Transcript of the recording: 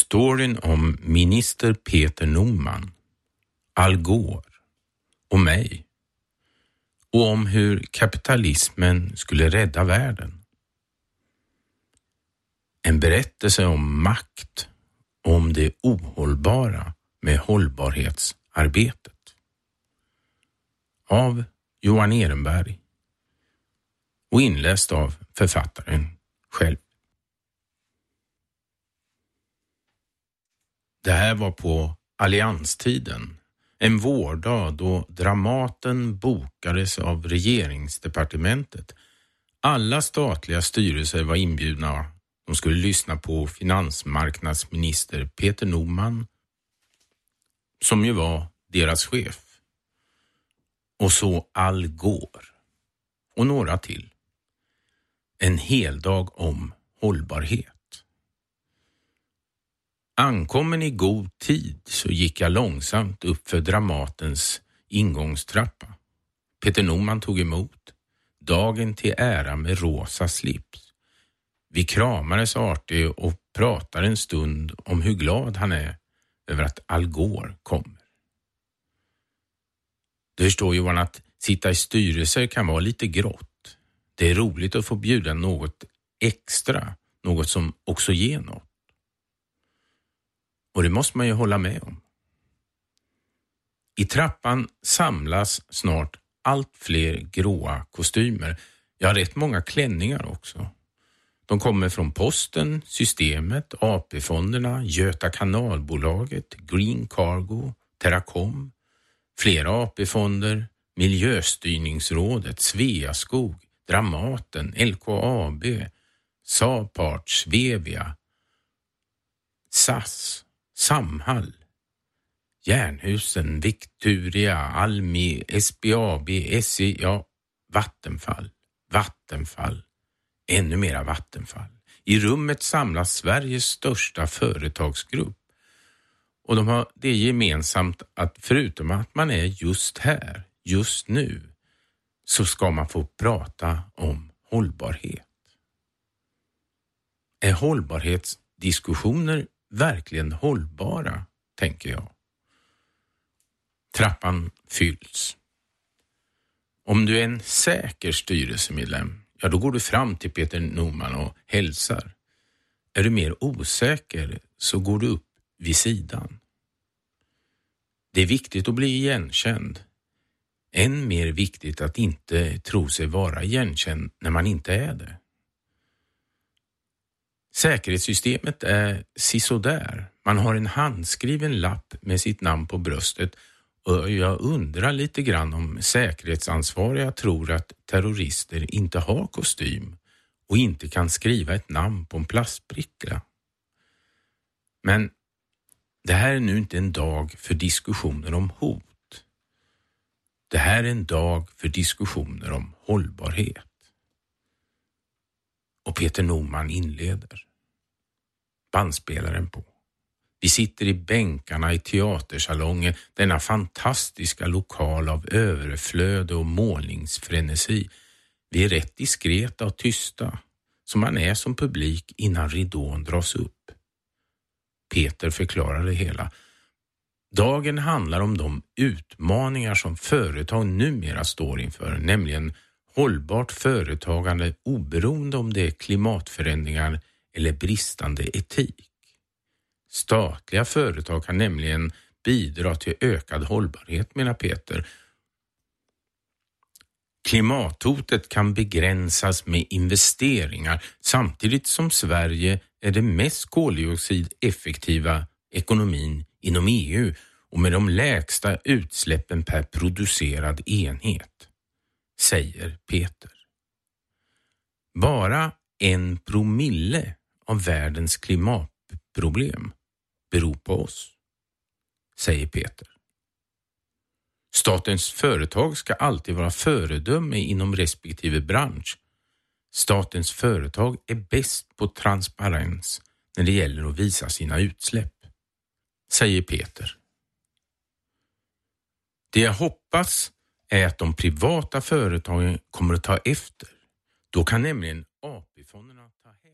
Storyn om minister Peter Norman, Al Gore och mig och om hur kapitalismen skulle rädda världen. En berättelse om makt och om det ohållbara med hållbarhetsarbetet. Av Johan Ehrenberg och inläst av författaren själv. Det här var på allianstiden, en vårdag då Dramaten bokades av regeringsdepartementet. Alla statliga styrelser var inbjudna. De skulle lyssna på finansmarknadsminister Peter Norman, som ju var deras chef. Och så Al Gore och några till. En hel dag om hållbarhet. Ankommen i god tid så gick jag långsamt upp för Dramatens ingångstrappa. Peter Norman tog emot, dagen till ära med rosa slips. Vi kramades artigt och pratade en stund om hur glad han är över att Al Gore kommer. Du förstår, Johan, att sitta i styrelser kan vara lite grått. Det är roligt att få bjuda något extra, något som också ger något. Och det måste man ju hålla med om. I trappan samlas snart allt fler gråa kostymer. Jag har rätt många klänningar också. De kommer från Posten, Systemet, AP-fonderna, Göta kanalbolaget, Green Cargo, Terracom, flera AP-fonder, Miljöstyrningsrådet, Sveaskog, Dramaten, LKAB, Sapart, Svevia, SAS, Samhall, Jernhusen, Victoria, Almi, SBAB, SE, ja, Vattenfall, ännu mera Vattenfall. I rummet samlas Sveriges största företagsgrupp. Och de har det gemensamt att förutom att man är just här, just nu, så ska man få prata om hållbarhet. Är hållbarhetsdiskussioner verkligen hållbara, tänker jag. Trappan fylls. Om du är en säker styrelsemedlem, ja då går du fram till Peter Norman och hälsar. Är du mer osäker så går du upp vid sidan. Det är viktigt att bli igenkänd. Än mer viktigt att inte tro sig vara igenkänd när man inte är det. Säkerhetssystemet är sisådär. Man har en handskriven lapp med sitt namn på bröstet och jag undrar lite grann om säkerhetsansvariga tror att terrorister inte har kostym och inte kan skriva ett namn på en plastbricka. Men det här är nu inte en dag för diskussioner om hot. Det här är en dag för diskussioner om hållbarhet. Och Peter Norman inleder. Bandspelaren på. Vi sitter i bänkarna i teatersalongen, denna fantastiska lokal av överflöd och målningsfrenesi. Vi är rätt diskreta och tysta, som man är som publik innan ridån dras upp. Peter förklarar det hela. Dagen handlar om de utmaningar som företag numera står inför, nämligen hållbart företagande oberoende om det är klimatförändringar eller bristande etik. Statliga företag kan nämligen bidra till ökad hållbarhet, menar Peter. Klimathotet kan begränsas med investeringar samtidigt som Sverige är det mest koldioxideffektiva ekonomin inom EU och med de lägsta utsläppen per producerad enhet, säger Peter. Bara 1% av världens klimatproblem beror på oss, säger Peter. Statens företag ska alltid vara föredöme inom respektive bransch. Statens företag är bäst på transparens när det gäller att visa sina utsläpp, säger Peter. Det jag hoppas är att de privata företagen kommer att ta efter. Då kan nämligen AP-fonderna ta hem.